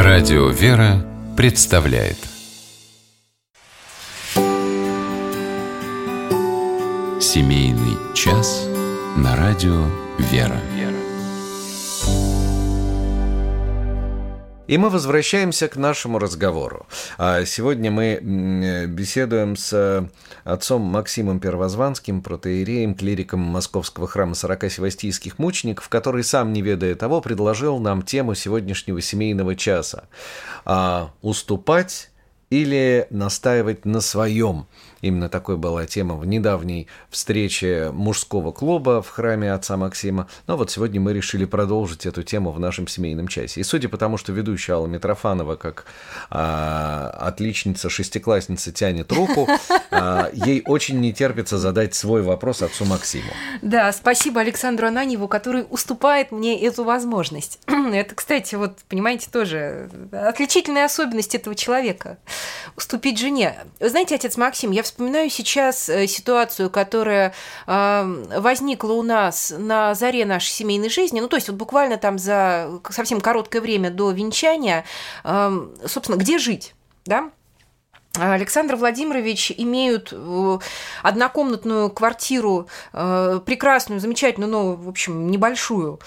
Радио «Вера» представляет Семейный час на радио «Вера». И мы возвращаемся к нашему разговору. Сегодня мы беседуем с отцом Максимом Первозванским, протоиереем, клириком Московского храма 40 севастийских мучеников, который, сам не ведая того, предложил нам тему сегодняшнего семейного часа. Уступать или настаивать на своем. Именно такой была тема в недавней встрече мужского клуба в храме отца Максима. Но вот сегодня мы решили продолжить эту тему в нашем семейном часе. И судя по тому, что ведущая Алла Митрофанова, как отличница, шестиклассница, тянет руку, ей очень не терпится задать свой вопрос отцу Максиму. Да, спасибо Александру Ананьеву, который уступает мне эту возможность. Это, кстати, вот, понимаете, тоже отличительная особенность этого человека – уступить жене. Вы знаете, отец Максим, я вспоминаю сейчас ситуацию, которая возникла у нас на заре нашей семейной жизни, ну, то есть вот буквально там за совсем короткое время до венчания, собственно, где жить, да? Александр Владимирович имеют однокомнатную квартиру, прекрасную, замечательную, но, в общем, небольшую,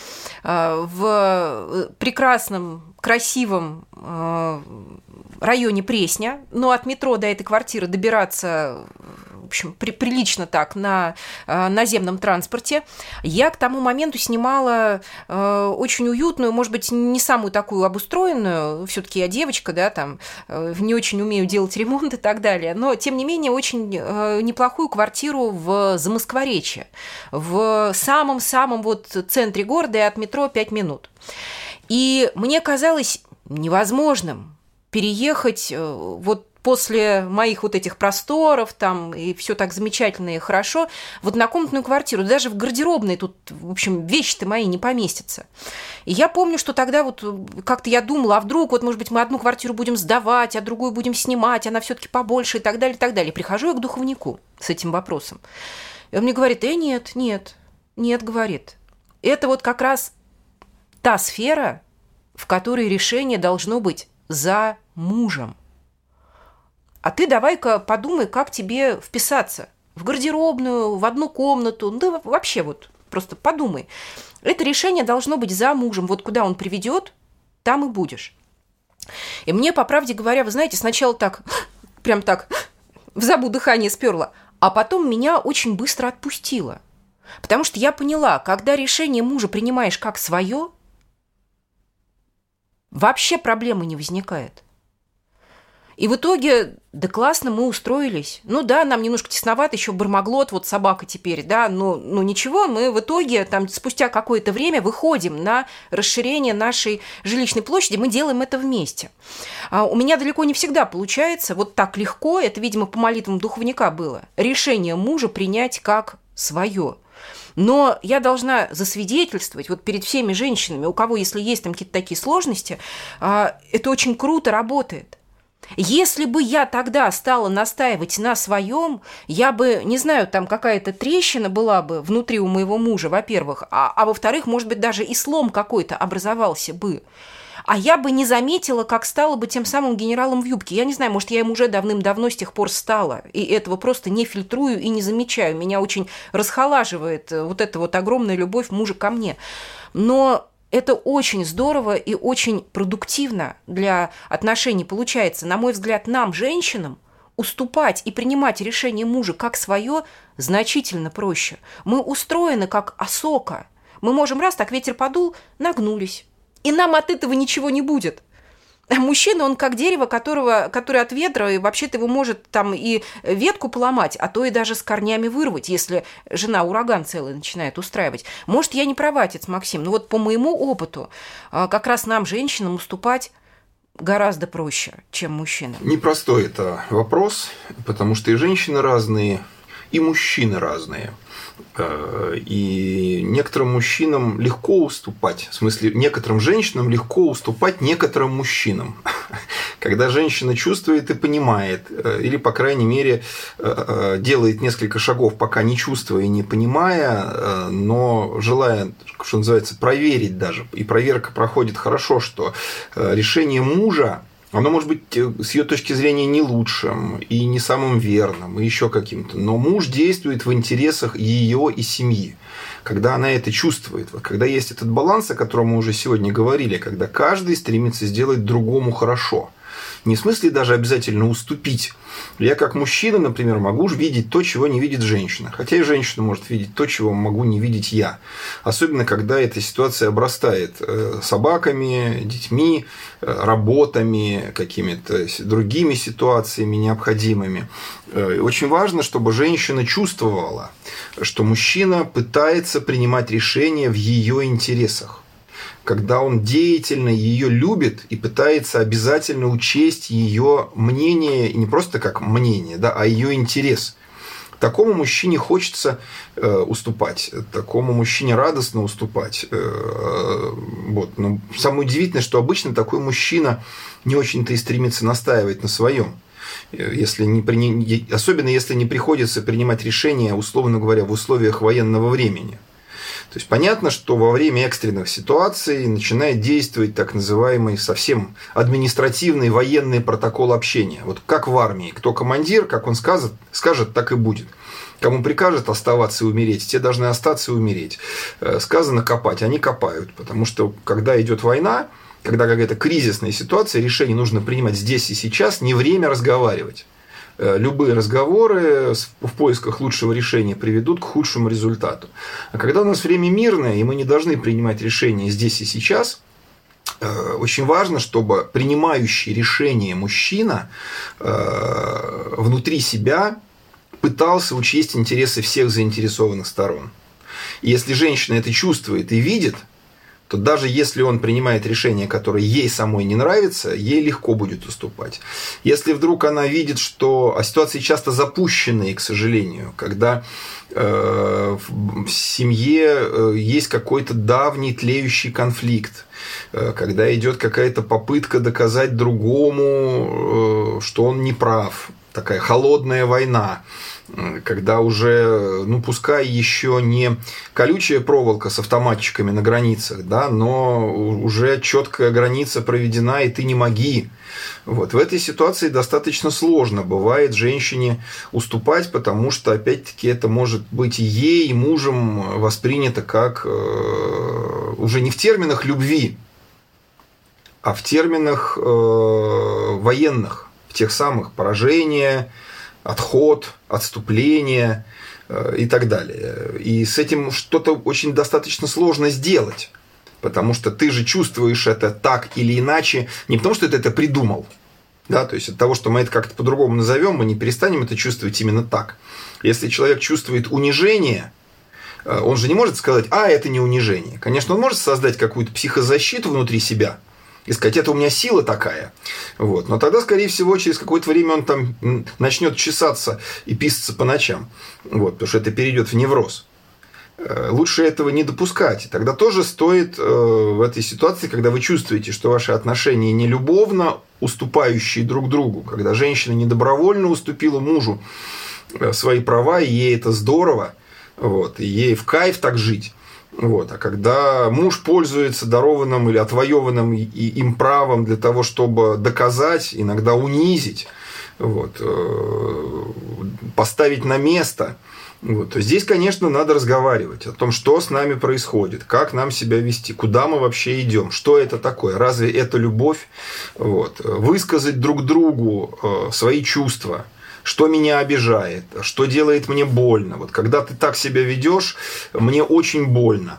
в прекрасном, красивом районе Пресня, но от метро до этой квартиры добираться, в общем, прилично так, на наземном транспорте. Я к тому моменту снимала очень уютную, может быть, не самую такую обустроенную, все-таки я девочка, да, там, не очень умею делать ремонт и так далее, но, тем не менее, очень неплохую квартиру в Замоскворечье, в самом-самом вот центре города, и от метро 5 минут. И мне казалось невозможным переехать вот после моих вот этих просторов там, и все так замечательно и хорошо, в однокомнатную квартиру. Даже в гардеробной тут, в общем, вещи-то мои не поместятся. И я помню, что тогда вот как-то я думала, а вдруг, вот, может быть, мы одну квартиру будем сдавать, а другую будем снимать, она все-таки побольше и так далее, и так далее. Прихожу я к духовнику с этим вопросом. И он мне говорит, нет, говорит. Это вот как раз та сфера, в которой решение должно быть за мужем. А ты давай-ка подумай, как тебе вписаться в гардеробную, в одну комнату. Ну, да вообще вот просто подумай. Это решение должно быть за мужем. Вот куда он приведет, там и будешь. И мне, по правде говоря, вы знаете, сначала так, прям так, в забу дыхание сперло, а потом меня очень быстро отпустило. Потому что я поняла, когда решение мужа принимаешь как свое, вообще проблемы не возникает. И в итоге, да классно, мы устроились. Ну да, нам немножко тесновато, еще Бармаглот, вот собака теперь, да, но ничего, мы в итоге там спустя какое-то время выходим на расширение нашей жилищной площади, мы делаем это вместе. У меня далеко не всегда получается вот так легко, это, видимо, по молитвам духовника было, решение мужа принять как свое. Но я должна засвидетельствовать вот перед всеми женщинами, у кого, если есть там какие-то такие сложности, это очень круто работает. Если бы я тогда стала настаивать на своем, я бы, не знаю, там какая-то трещина была бы внутри у моего мужа, во-первых, а во-вторых, может быть, даже и слом какой-то образовался бы. А я бы не заметила, как стала бы тем самым генералом в юбке. Я не знаю, может, я им уже давным-давно с тех пор стала, и этого просто не фильтрую и не замечаю. Меня очень расхолаживает вот эта вот огромная любовь мужа ко мне. Но это очень здорово и очень продуктивно для отношений получается. На мой взгляд, нам, женщинам, уступать и принимать решение мужа как свое значительно проще. Мы устроены как осока. Мы можем раз, так ветер подул, нагнулись. И нам от этого ничего не будет. А мужчина, он как дерево, который от ветра, и вообще-то его может там и ветку поломать, а то и даже с корнями вырвать, если жена ураган целый начинает устраивать. Может, я не права, отец Максим, но вот по моему опыту как раз нам, женщинам, уступать гораздо проще, чем мужчинам. Непростой это вопрос, потому что и женщины разные, и мужчины разные. И некоторым мужчинам легко уступать, в смысле, некоторым женщинам легко уступать некоторым мужчинам. Когда женщина чувствует и понимает, или, по крайней мере, делает несколько шагов, пока не чувствуя и не понимая, но желая, что называется, проверить даже, и проверка проходит хорошо, что решение мужа, оно может быть с ее точки зрения не лучшим и не самым верным, и еще каким-то, но муж действует в интересах ее и семьи. Когда она это чувствует, вот когда есть этот баланс, о котором мы уже сегодня говорили, когда каждый стремится сделать другому хорошо. Не в смысле даже обязательно уступить. Я как мужчина, например, могу видеть то, чего не видит женщина. Хотя и женщина может видеть то, чего могу не видеть я. Особенно, когда эта ситуация обрастает собаками, детьми, работами, какими-то другими ситуациями необходимыми. Очень важно, чтобы женщина чувствовала, что мужчина пытается принимать решения в ее интересах. Когда он деятельно ее любит и пытается обязательно учесть ее мнение, не просто как мнение, да, а ее интерес. Такому мужчине хочется уступать, такому мужчине радостно уступать. Вот. Но самое удивительное, что обычно такой мужчина не очень-то и стремится настаивать на своем. Особенно если не приходится принимать решения, условно говоря, в условиях военного времени. То есть понятно, что во время экстренных ситуаций начинает действовать так называемый совсем административный военный протокол общения. Вот как в армии. Кто командир, как он скажет, так и будет. Кому прикажет оставаться и умереть, те должны остаться и умереть. Сказано копать, они копают. Потому что когда идет война, когда какая-то кризисная ситуация, решение нужно принимать здесь и сейчас, не время разговаривать. Любые разговоры в поисках лучшего решения приведут к худшему результату. А когда у нас время мирное, и мы не должны принимать решения здесь и сейчас, очень важно, чтобы принимающий решение мужчина внутри себя пытался учесть интересы всех заинтересованных сторон. И если женщина это чувствует и видит, то даже если он принимает решение, которое ей самой не нравится, ей легко будет уступать. Если вдруг она видит, что ситуации часто запущенные, к сожалению, когда в семье есть какой-то давний тлеющий конфликт, когда идет какая-то попытка доказать другому, что он не прав, такая холодная война, когда уже, пускай еще не колючая проволока с автоматчиками на границах, да, но уже четкая граница проведена, и ты не моги. Вот. В этой ситуации достаточно сложно бывает женщине уступать, потому что, опять-таки, это может быть и ей, и мужем воспринято как уже не в терминах любви, а в терминах военных, в тех самых поражения, отход, отступление и так далее. И с этим что-то очень достаточно сложно сделать, потому что ты же чувствуешь это так или иначе, не потому что ты это придумал, да, то есть от того, что мы это как-то по-другому назовем, мы не перестанем это чувствовать именно так. Если человек чувствует унижение, он же не может сказать, это не унижение. Конечно, он может создать какую-то психозащиту внутри себя, и сказать, это у меня сила такая. Вот. Но тогда, скорее всего, через какое-то время он там начнет чесаться и писаться по ночам. Вот, потому что это перейдет в невроз. Лучше этого не допускать. Тогда тоже стоит в этой ситуации, когда вы чувствуете, что ваши отношения не любовно уступающие друг другу, когда женщина недобровольно уступила мужу свои права, и ей это здорово, вот, и ей в кайф так жить. Вот. А когда муж пользуется дарованным или отвоеванным им правом для того, чтобы доказать, иногда унизить, вот, поставить на место, вот, то здесь, конечно, надо разговаривать о том, что с нами происходит, как нам себя вести, куда мы вообще идем, что это такое, разве это любовь, вот, высказать друг другу свои чувства. Что меня обижает, что делает мне больно. Вот когда ты так себя ведешь, мне очень больно.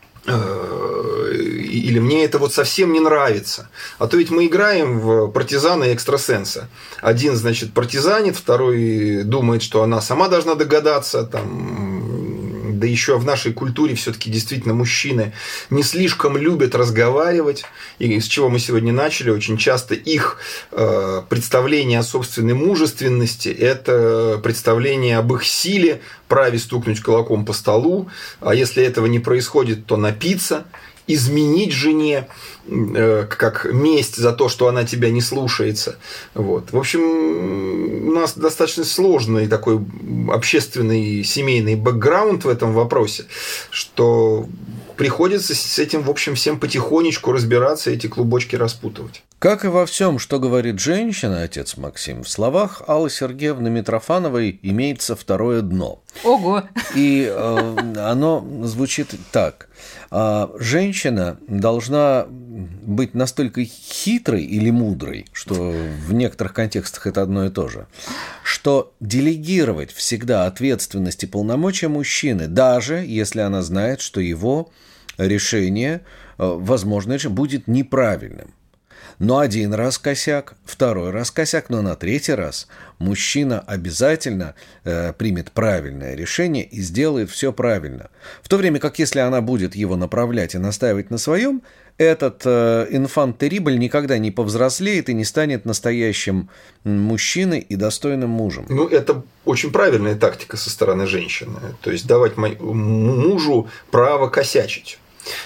Или мне это вот совсем не нравится. А то ведь мы играем в партизана и экстрасенса. Один, значит, партизанит, второй думает, что она сама должна догадаться. Да еще в нашей культуре все-таки действительно мужчины не слишком любят разговаривать. И с чего мы сегодня начали, очень часто их представление о собственной мужественности – это представление об их силе, праве стукнуть кулаком по столу. А если этого не происходит, то напиться изменить жене, как месть за то, что она тебя не слушается. Вот. В общем, у нас достаточно сложный такой общественный семейный бэкграунд в этом вопросе, что приходится с этим, в общем, всем потихонечку разбираться, эти клубочки распутывать. Как и во всем, что говорит женщина, отец Максим, в словах Аллы Сергеевны Митрофановой имеется второе дно. Ого! И оно звучит так. Женщина должна быть настолько хитрой или мудрой, что в некоторых контекстах это одно и то же, что делегировать всегда ответственность и полномочия мужчины, даже если она знает, что его решение, возможно, будет неправильным. Но один раз косяк, второй раз косяк, но на третий раз мужчина обязательно примет правильное решение и сделает все правильно. В то время как если она будет его направлять и настаивать на своем, этот инфант-терибль никогда не повзрослеет и не станет настоящим мужчиной и достойным мужем. Ну, это очень правильная тактика со стороны женщины. То есть давать мужу право косячить.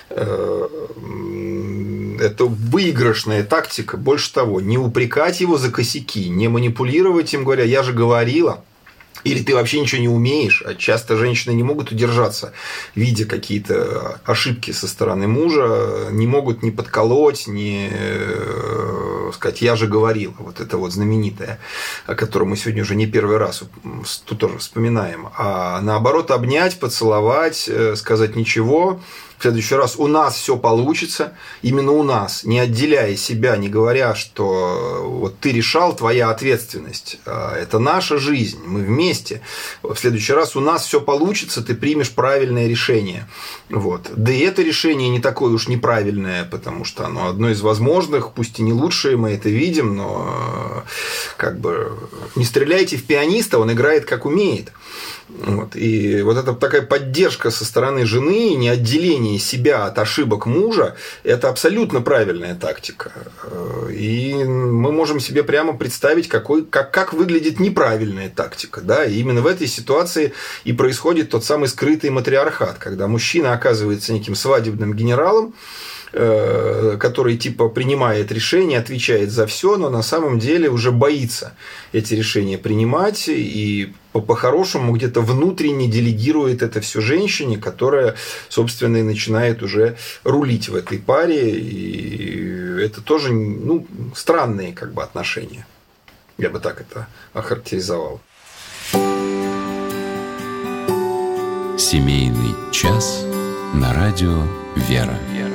Это выигрышная тактика. Больше того, не упрекать его за косяки, не манипулировать им, говоря, я же говорила, или ты вообще ничего не умеешь. А часто женщины не могут удержаться, видя какие-то ошибки со стороны мужа, не могут ни подколоть, ни сказать, я же говорила. Вот это вот знаменитое, о котором мы сегодня уже не первый раз тут тоже вспоминаем. А наоборот, обнять, поцеловать, сказать ничего. В следующий раз у нас все получится, именно у нас, не отделяя себя, не говоря, что вот ты решал, твоя ответственность, это наша жизнь, мы вместе. В следующий раз у нас все получится, ты примешь правильное решение. Вот. Да и это решение не такое уж неправильное, потому что оно одно из возможных, пусть и не лучшее, мы это видим, но как бы не стреляйте в пианиста, он играет как умеет. Вот. И вот эта такая поддержка со стороны жены, не отделение себя от ошибок мужа, это абсолютно правильная тактика. И мы можем себе прямо представить, как выглядит неправильная тактика. Да? И именно в этой ситуации и происходит тот самый скрытый матриархат, когда мужчина оказывается неким свадебным генералом, который типа принимает решения, отвечает за все, но на самом деле уже боится эти решения принимать и по-хорошему где-то внутренне делегирует это все женщине, которая, собственно, и начинает уже рулить в этой паре. И это тоже странные как бы отношения. Я бы так это охарактеризовал. Семейный час на радио «Вера».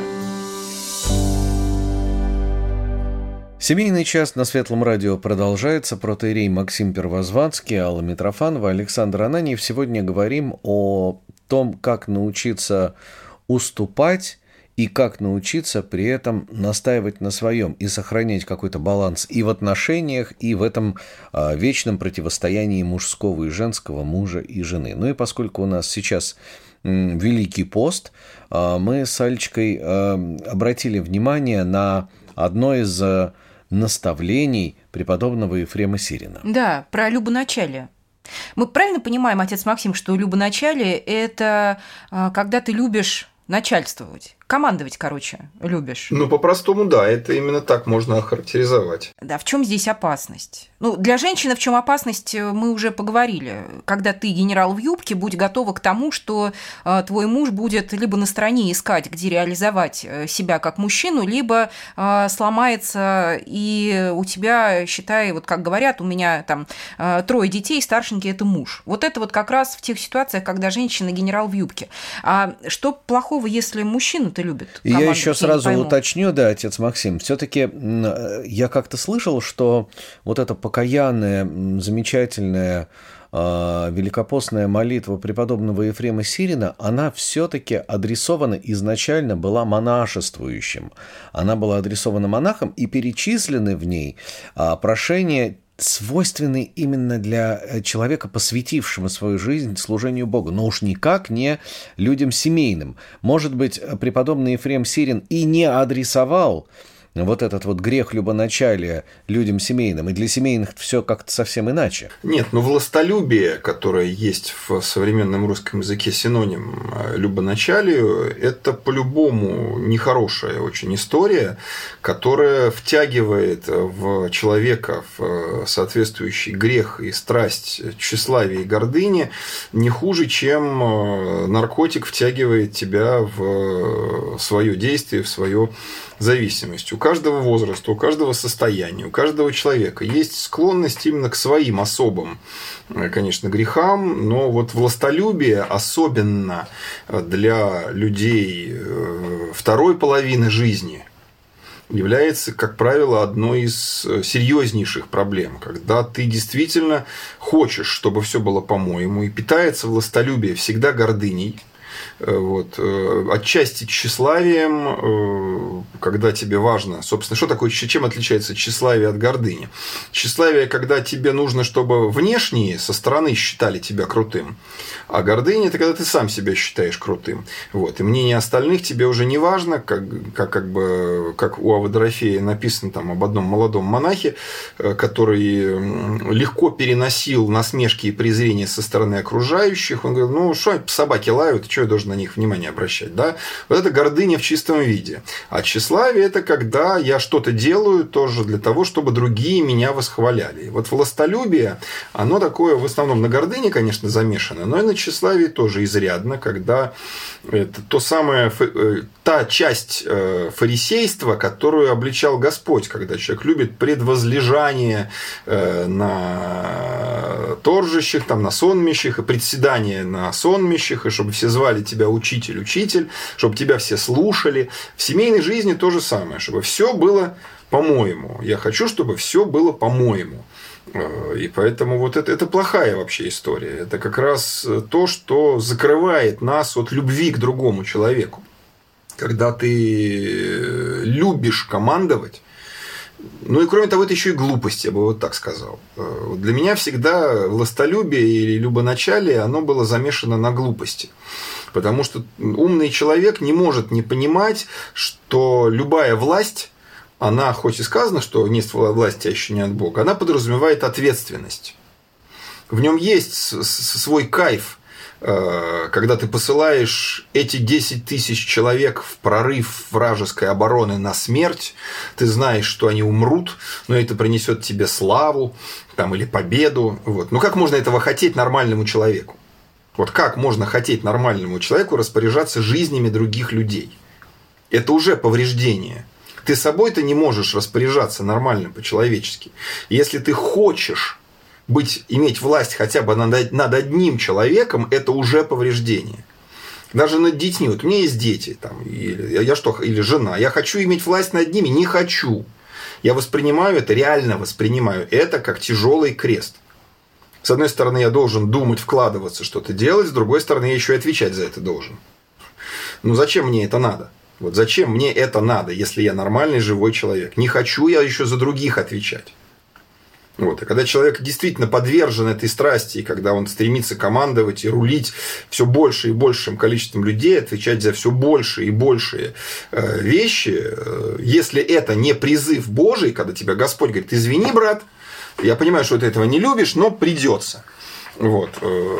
Семейный час на Светлом радио продолжается. Протоиерей Максим Первозванский, Алла Митрофанова, Александр Ананьев. Сегодня говорим о том, как научиться уступать и как научиться при этом настаивать на своем и сохранять какой-то баланс и в отношениях, и в этом вечном противостоянии мужского и женского, мужа и жены. Ну и поскольку у нас сейчас Великий пост, мы с Алечкой обратили внимание на одно из наставлений преподобного Ефрема Сирина. Да, про любоначалие. Мы правильно понимаем, отец Максим, что любоначалие – это когда ты любишь начальствовать, командовать, любишь. Ну, по-простому, да, это именно так можно охарактеризовать. Да, в чем здесь опасность? Ну, для женщины в чем опасность, мы уже поговорили. Когда ты генерал в юбке, будь готова к тому, что твой муж будет либо на стороне искать, где реализовать себя как мужчину, либо сломается, и у тебя, считай, вот как говорят, у меня там 3 детей, старшенький – это муж. Вот это вот как раз в тех ситуациях, когда женщина генерал в юбке. А что плохого, если мужчина-то любит? И я еще сразу уточню, да, отец Максим, все-таки я как-то слышал, что вот эта покаянная, замечательная, великопостная молитва преподобного Ефрема Сирина, она все-таки адресована изначально была монашествующим. Она была адресована монахам, и перечислены в ней прошения, свойственный именно для человека, посвятившего свою жизнь служению Богу, но уж никак не людям семейным. Может быть, преподобный Ефрем Сирин и не адресовал вот этот вот грех любоначалия людям семейным, и для семейных все как-то совсем иначе. Нет, но властолюбие, которое есть в современном русском языке синоним любоначалию, это по-любому нехорошая очень история, которая втягивает в человека в соответствующий грех и страсть, тщеславие и гордыни не хуже, чем наркотик втягивает тебя в свое действие, в свою зависимость. У каждого возраста, у каждого состояния, у каждого человека есть склонность именно к своим особым, конечно, грехам, но вот властолюбие, особенно для людей второй половины жизни, является, как правило, одной из серьезнейших проблем, когда ты действительно хочешь, чтобы все было по-моему, и питается властолюбие всегда гордыней, вот, отчасти тщеславием, когда тебе важно, собственно, что такое, чем отличается тщеславие от гордыни? Тщеславие, когда тебе нужно, чтобы внешние со стороны считали тебя крутым, а гордыня – это когда ты сам себя считаешь крутым. Вот, и мнение остальных тебе уже не важно, как у Авы Дорофея написано там об одном молодом монахе, который легко переносил насмешки и презрение со стороны окружающих. Он говорил, ну, что собаки лают, что я должен на них внимание обращать, да? Вот это гордыня в чистом виде. А тщеславие – это когда я что-то делаю тоже для того, чтобы другие меня восхваляли. И вот властолюбие, оно такое в основном на гордыне, конечно, замешано, но и на тщеславии тоже изрядно, когда это та часть фарисейства, которую обличал Господь, когда человек любит предвозлежание на торжищах, там, на сонмищах, и председание на сонмищах, и чтобы все звали тебя учитель, учитель, чтобы тебя все слушали. В семейной жизни то же самое, чтобы все было по-моему. Я хочу, чтобы все было по-моему. И поэтому вот это плохая вообще история. Это как раз то, что закрывает нас от любви к другому человеку. Когда ты любишь командовать, ну и кроме того, это еще и глупость, я бы вот так сказал. Для меня всегда властолюбие или любоначалие, оно было замешано на глупости. Потому что умный человек не может не понимать, что любая власть, она, хоть и сказано, что нет власти, а еще не от Бога, она подразумевает ответственность. В нем есть свой кайф, когда ты посылаешь эти 10 тысяч человек в прорыв вражеской обороны на смерть, ты знаешь, что они умрут, но это принесет тебе славу там, или победу. Вот. Ну как можно этого хотеть нормальному человеку? Вот как можно хотеть нормальному человеку распоряжаться жизнями других людей? Это уже повреждение. Ты собой-то не можешь распоряжаться нормально по-человечески. Если ты хочешь иметь власть хотя бы над одним человеком, это уже повреждение. Даже над детьми. Вот у меня есть дети, там, или жена. Я хочу иметь власть над ними? Не хочу. Я воспринимаю это, реально воспринимаю это как тяжелый крест. С одной стороны, я должен думать, вкладываться, что-то делать, с другой стороны, я еще и отвечать за это должен. Ну, зачем мне это надо? Вот зачем мне это надо, если я нормальный живой человек? Не хочу я еще за других отвечать. Вот. И когда человек действительно подвержен этой страсти, и когда он стремится командовать и рулить все больше и большим количеством людей, отвечать за все больше и большие вещи, если это не призыв Божий, когда тебя Господь говорит, извини, брат, я понимаю, что ты этого не любишь, но придется. Вот.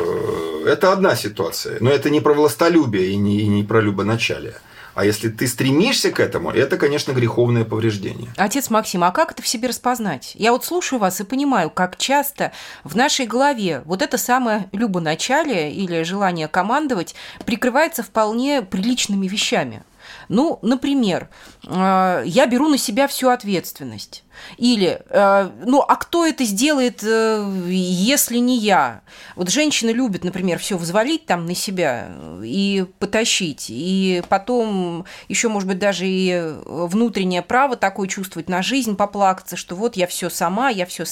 Это одна ситуация. Но это не про властолюбие и не про любоначалие. А если ты стремишься к этому, это, конечно, греховное повреждение. Отец Максим, а как это в себе распознать? Я вот слушаю вас и понимаю, как часто в нашей голове вот это самое любоначалие или желание командовать прикрывается вполне приличными вещами. Ну, например, я беру на себя всю ответственность. Или, ну, а кто это сделает, если не я? Вот женщина любит, например, все взвалить там на себя и потащить, и потом еще, может быть, даже и внутреннее право такое чувствовать на жизнь, поплакаться, что вот я все сама,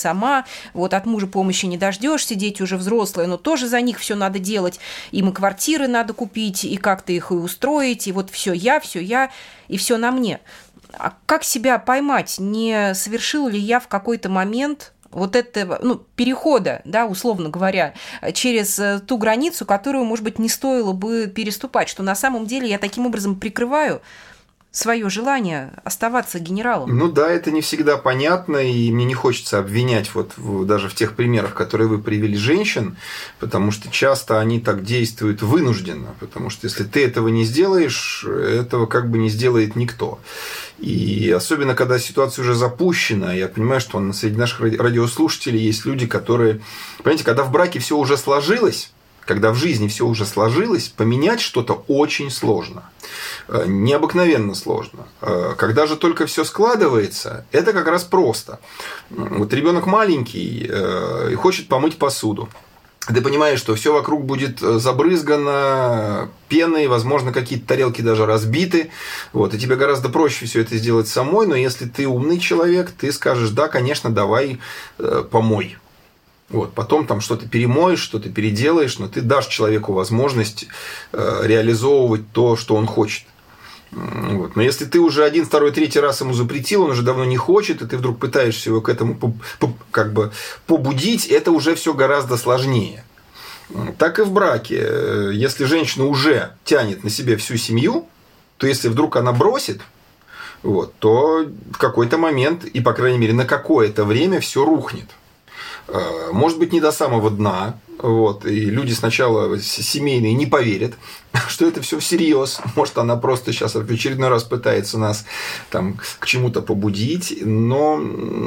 вот от мужа помощи не дождешься, дети уже взрослые, но тоже за них все надо делать, им и квартиры надо купить, и как-то их и устроить, и вот все я, и все на мне. А как себя поймать? Не совершил ли я в какой-то момент вот этого, ну, перехода, да, условно говоря, через ту границу, которую, может быть, не стоило бы переступать, что на самом деле я таким образом прикрываю свое желание оставаться генералом? Ну да, это не всегда понятно, и мне не хочется обвинять даже в тех примерах, которые вы привели, женщин, потому что часто они так действуют вынужденно, потому что если ты этого не сделаешь, этого как бы не сделает никто. И особенно, когда ситуация уже запущена, я понимаю, что среди наших радиослушателей есть люди, которые, понимаете, когда в браке все уже сложилось, когда в жизни все уже сложилось, поменять что-то очень сложно. Необыкновенно сложно. Когда же только все складывается, это как раз просто. Вот ребенок маленький и хочет помыть посуду. Ты понимаешь, что все вокруг будет забрызгано пеной, возможно, какие-то тарелки даже разбиты. И тебе гораздо проще все это сделать самой, но если ты умный человек, ты скажешь: да, конечно, давай помой. Потом там что-то перемоешь, что-то переделаешь, но ты дашь человеку возможность реализовывать то, что он хочет. Но если ты уже 1, 2, 3 раз ему запретил, он уже давно не хочет, и ты вдруг пытаешься его к этому как бы побудить, это уже все гораздо сложнее. Так и в браке. Если женщина уже тянет на себе всю семью, то если вдруг она бросит, то в какой-то момент, и, по крайней мере, на какое-то время все рухнет. Может быть, не до самого дна. И люди сначала семейные не поверят, что это все всерьез. Может, она просто сейчас в очередной раз пытается нас там к чему-то побудить. Но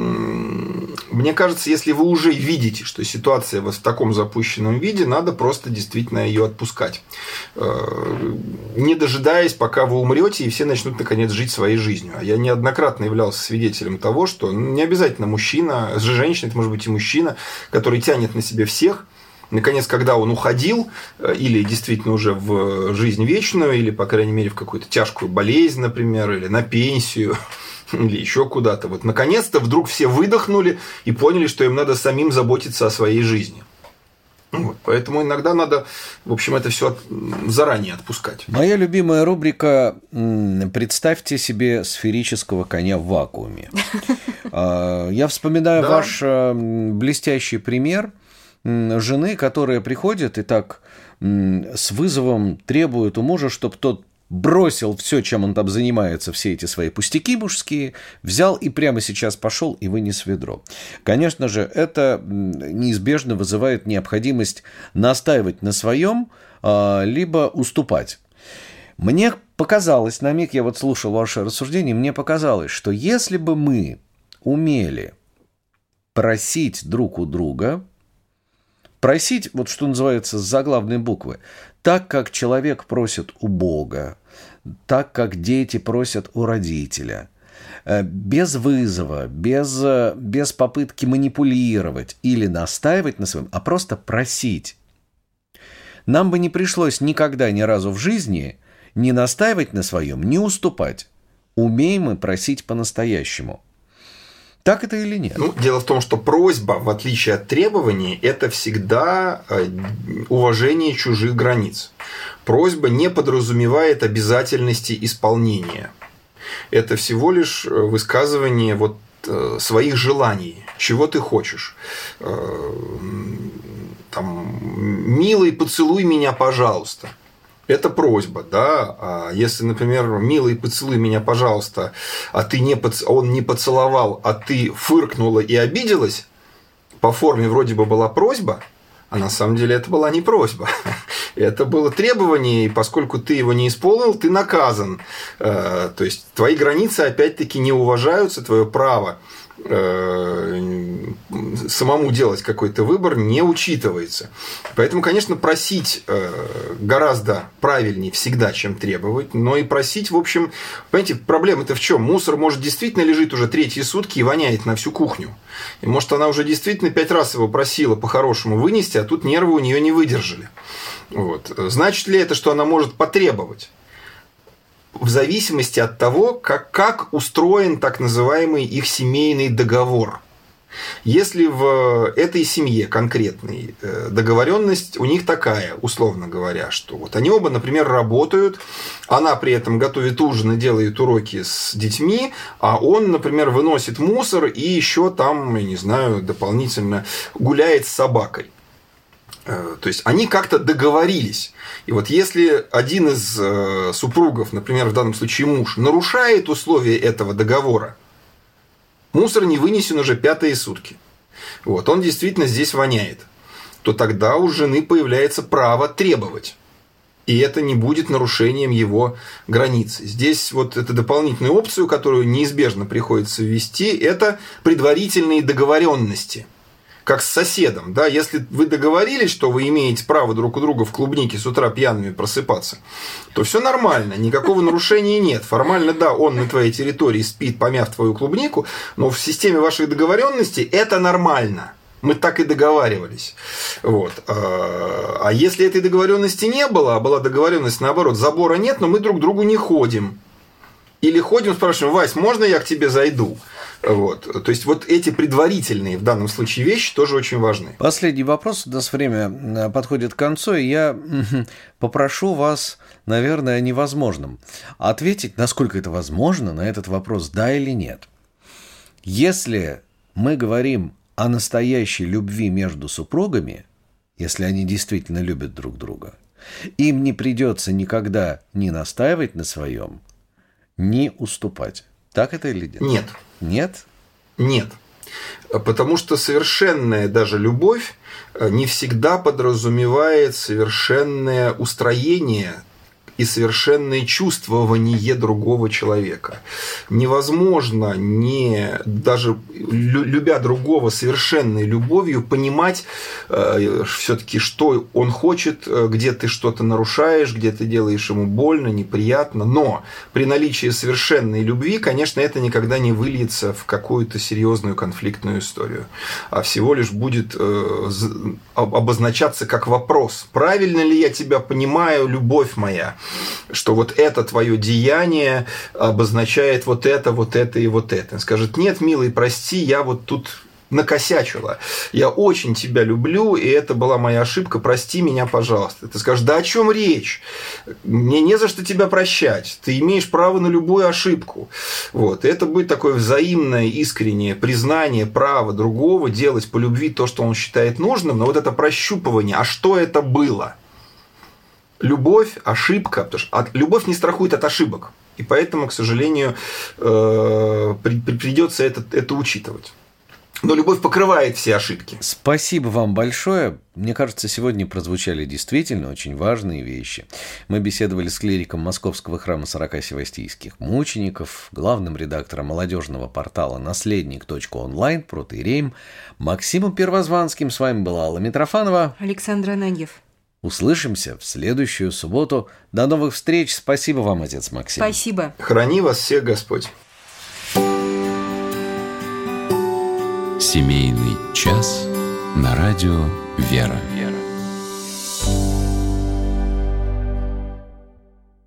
мне кажется, если вы уже видите, что ситуация в таком запущенном виде, надо просто действительно ее отпускать. Не дожидаясь, пока вы умрете, и все начнут наконец жить своей жизнью. А я неоднократно являлся свидетелем того, что не обязательно мужчина, женщина, это может быть и мужчина, который тянет на себе всех. Наконец, когда он уходил, или действительно уже в жизнь вечную, или, по крайней мере, в какую-то тяжкую болезнь, например, или на пенсию, или еще куда-то, наконец-то вдруг все выдохнули и поняли, что им надо самим заботиться о своей жизни. Поэтому иногда надо, в общем, это все заранее отпускать. Моя любимая рубрика «Представьте себе сферического коня в вакууме». Я вспоминаю ваш блестящий пример жены, которая приходит и так с вызовом требует у мужа, чтобы тот бросил все, чем он там занимается, все эти свои пустяки мужские, взял и прямо сейчас пошел и вынес ведро. Конечно же, это неизбежно вызывает необходимость настаивать на своем, либо уступать. Мне показалось, на миг я слушал ваше рассуждение, мне показалось, что если бы мы умели просить друг у друга, просить, что называется, с заглавной буквы, так, как человек просит у Бога, так, как дети просят у родителя, без вызова, без попытки манипулировать или настаивать на своем, а просто просить. Нам бы не пришлось никогда, ни разу в жизни не настаивать на своем, не уступать. Умеем мы просить по-настоящему. Так это или нет? Дело в том, что просьба, в отличие от требований, это всегда уважение чужих границ. Просьба не подразумевает обязательности исполнения. Это всего лишь высказывание своих желаний, чего ты хочешь. «Милый, поцелуй меня, пожалуйста». Это просьба, да. А если, например, «Милый, поцелуй меня, пожалуйста», а он не поцеловал, а ты фыркнула и обиделась, по форме вроде бы была просьба, а на самом деле это была не просьба. Это было требование, и поскольку ты его не исполнил, ты наказан. То есть твои границы опять-таки не уважаются, твое право самому делать какой-то выбор не учитывается. Поэтому, конечно, просить гораздо правильнее всегда, чем требовать, но и просить, в общем, понимаете, проблема-то в чем? Мусор, может, действительно лежит уже 3-е сутки и воняет на всю кухню. И, может, она уже действительно 5 раз его просила по-хорошему вынести, а тут нервы у нее не выдержали. Значит ли это, что она может потребовать? В зависимости от того, как устроен так называемый их семейный договор. Если в этой семье конкретной договоренность у них такая, условно говоря, что они оба, например, работают, она при этом готовит ужин и делает уроки с детьми, а он, например, выносит мусор и еще там, я не знаю, дополнительно гуляет с собакой. То есть они как-то договорились. И вот если один из супругов, например, в данном случае муж, нарушает условия этого договора, мусор не вынесен уже 5-е сутки, вот, он действительно здесь воняет, то тогда у жены появляется право требовать. И это не будет нарушением его границ. Здесь вот эту дополнительную опцию, которую неизбежно приходится ввести, это предварительные договоренности. Как с соседом. Да? Если вы договорились, что вы имеете право друг у друга в клубнике с утра пьяными просыпаться, то все нормально, никакого нарушения нет. Формально, да, он на твоей территории спит, помяв твою клубнику, но в системе ваших договоренностей это нормально. Мы так и договаривались. Вот. А если этой договоренности не было, а была договоренность наоборот, забора нет, но мы друг к другу не ходим. Или ходим, спрашиваем: Вась, можно я к тебе зайду? Вот. То есть вот эти предварительные в данном случае вещи тоже очень важны. Последний вопрос. У нас время подходит к концу, и я попрошу вас, наверное, о невозможном. Ответить, насколько это возможно, на этот вопрос, да или нет. Если мы говорим о настоящей любви между супругами, если они действительно любят друг друга, им не придется никогда ни настаивать на своем, ни уступать. Так это или нет? Нет. Нет? Нет. Потому что совершенная даже любовь не всегда подразумевает совершенное устроение и совершенное чувствование другого человека. Невозможно, даже любя другого совершенной любовью, понимать все-таки, что он хочет, где ты что-то нарушаешь, где ты делаешь ему больно, неприятно. Но при наличии совершенной любви, конечно, это никогда не выльется в какую-то серьезную конфликтную историю, а всего лишь будет обозначаться как вопрос: правильно ли я тебя понимаю, любовь моя? Что вот это твое деяние обозначает вот это и вот это. Он скажет: нет, милый, прости, я вот тут накосячила. Я очень тебя люблю, и это была моя ошибка, прости меня, пожалуйста. Ты скажешь: да о чем речь? Мне не за что тебя прощать. Ты имеешь право на любую ошибку. Вот. И это будет такое взаимное, искреннее признание права другого делать по любви то, что он считает нужным, но вот это прощупывание, а что это было? Любовь, ошибка, потому что любовь не страхует от ошибок, и поэтому, к сожалению, придется это учитывать. Но любовь покрывает все ошибки. Спасибо вам большое. Мне кажется, сегодня прозвучали действительно очень важные вещи. Мы беседовали с клириком Московского храма 40 севастийских мучеников, главным редактором молодежного портала «Наследник.онлайн» протоиереем Максимом Первозванским. С вами была Алла Митрофанова. Александр Ананьев. Услышимся в следующую субботу. До новых встреч. Спасибо вам, отец Максим. Спасибо. Храни вас всех Господь. Семейный час на радио «Вера».